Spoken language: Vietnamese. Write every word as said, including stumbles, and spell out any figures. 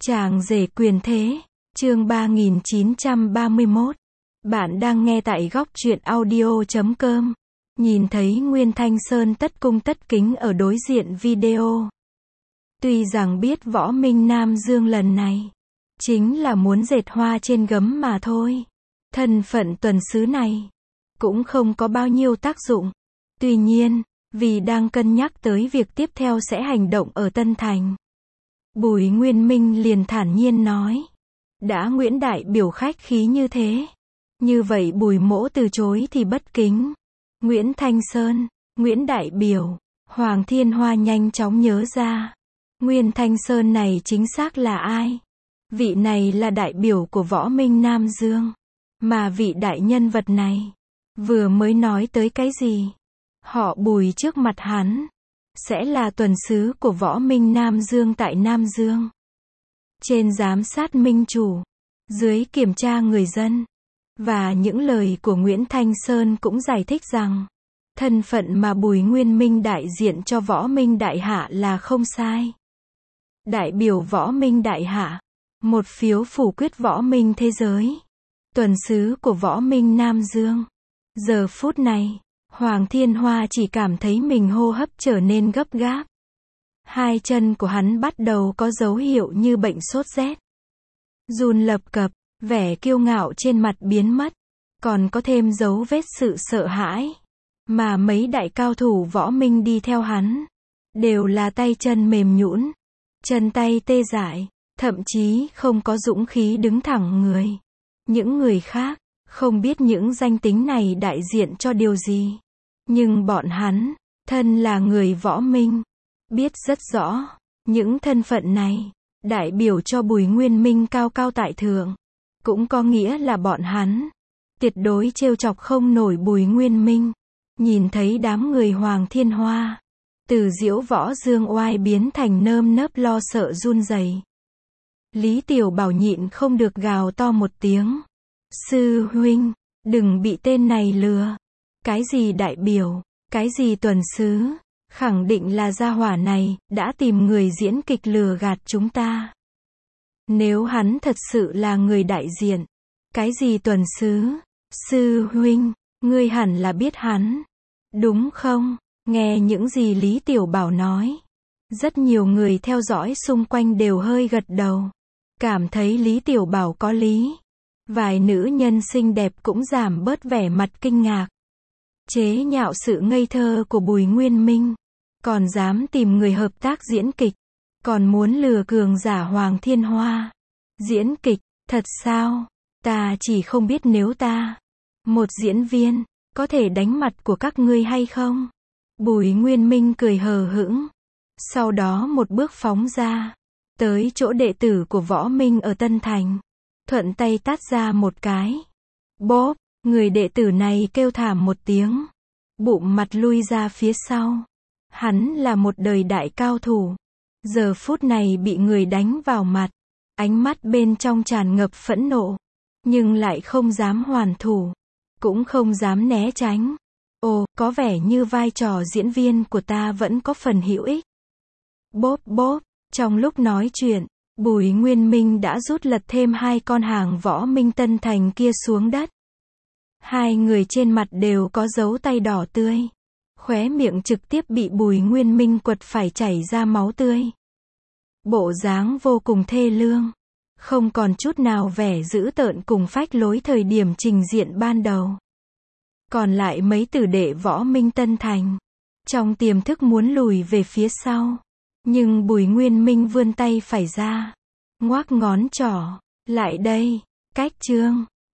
Chàng rể quyền thế, chương ba nghìn chín trăm ba mươi mốt. Bạn đang nghe tại góc truyện audio chấm com. Nhìn thấy Nguyên Thanh Sơn tất cung tất kính ở đối diện video. Tuy rằng biết Võ Minh Nam Dương lần này chính là muốn dệt hoa trên gấm mà thôi. Thân phận tuần sứ này cũng không có bao nhiêu tác dụng. Tuy nhiên, vì đang cân nhắc tới việc tiếp theo sẽ hành động ở Tân Thành, Bùi Nguyên Minh liền thản nhiên nói. Đã Nguyễn đại biểu khách khí như thế, như vậy Bùi mỗ từ chối thì bất kính. Nguyễn Thanh Sơn, Nguyễn đại biểu, Hoàng Thiên Hoa nhanh chóng nhớ ra. Nguyên Thanh Sơn này chính xác là ai? Vị này là đại biểu của Võ Minh Nam Dương. Mà vị đại nhân vật này vừa mới nói tới cái gì? Họ Bùi trước mặt hắn sẽ là tuần sứ của Võ Minh Nam Dương tại Nam Dương. Trên giám sát minh chủ, dưới kiểm tra người dân. Và những lời của Nguyễn Thanh Sơn cũng giải thích rằng, thân phận mà Bùi Nguyên Minh đại diện cho Võ Minh Đại Hạ là không sai. Đại biểu Võ Minh Đại Hạ, một phiếu phủ quyết Võ Minh thế giới. Tuần sứ của Võ Minh Nam Dương. Giờ phút này, Hoàng Thiên Hoa chỉ cảm thấy mình hô hấp trở nên gấp gáp. Hai chân của hắn bắt đầu có dấu hiệu như bệnh sốt rét. Run lập cập, vẻ kiêu ngạo trên mặt biến mất. Còn có thêm dấu vết sự sợ hãi. Mà mấy đại cao thủ Võ Minh đi theo hắn đều là tay chân mềm nhũn, chân tay tê dại, thậm chí không có dũng khí đứng thẳng người. Những người khác không biết những danh tính này đại diện cho điều gì. Nhưng bọn hắn, thân là người Võ Minh, biết rất rõ, những thân phận này, đại biểu cho Bùi Nguyên Minh cao cao tại thượng. Cũng có nghĩa là bọn hắn, tuyệt đối trêu chọc không nổi Bùi Nguyên Minh. Nhìn thấy đám người Hoàng Thiên Hoa, từ diễu võ dương oai biến thành nơm nớp lo sợ run rẩy. Lý Tiểu Bảo nhịn không được gào to một tiếng. Sư huynh, đừng bị tên này lừa. Cái gì đại biểu, cái gì tuần sứ, khẳng định là gia hỏa này, đã tìm người diễn kịch lừa gạt chúng ta. Nếu hắn thật sự là người đại diện, cái gì tuần sứ, sư huynh, ngươi hẳn là biết hắn, đúng không? Nghe những gì Lý Tiểu Bảo nói, rất nhiều người theo dõi xung quanh đều hơi gật đầu, cảm thấy Lý Tiểu Bảo có lý. Vài nữ nhân xinh đẹp cũng giảm bớt vẻ mặt kinh ngạc, chế nhạo sự ngây thơ của Bùi Nguyên Minh, còn dám tìm người hợp tác diễn kịch, còn muốn lừa cường giả Hoàng Thiên Hoa. Diễn kịch, thật sao? Ta chỉ không biết nếu ta, một diễn viên, có thể đánh mặt của các ngươi hay không? Bùi Nguyên Minh cười hờ hững, sau đó một bước phóng ra, tới chỗ đệ tử của Võ Minh ở Tân Thành. Thuận tay tát ra một cái. Bốp, người đệ tử này kêu thảm một tiếng. Bụng mặt lui ra phía sau. Hắn là một đời đại cao thủ. Giờ phút này bị người đánh vào mặt. Ánh mắt bên trong tràn ngập phẫn nộ. Nhưng lại không dám hoàn thủ. Cũng không dám né tránh. Ồ, có vẻ như vai trò diễn viên của ta vẫn có phần hữu ích. Bốp bốp, trong lúc nói chuyện, Bùi Nguyên Minh đã rút lật thêm hai con hàng Võ Minh Tân Thành kia xuống đất. Hai người trên mặt đều có dấu tay đỏ tươi. Khóe miệng trực tiếp bị Bùi Nguyên Minh quật phải chảy ra máu tươi. Bộ dáng vô cùng thê lương. Không còn chút nào vẻ dữ tợn cùng phách lối thời điểm trình diện ban đầu. Còn lại mấy tử đệ Võ Minh Tân Thành, trong tiềm thức muốn lùi về phía sau. Nhưng Bùi Nguyên Minh vươn tay phải ra, ngoác ngón trỏ, lại đây, cách trương,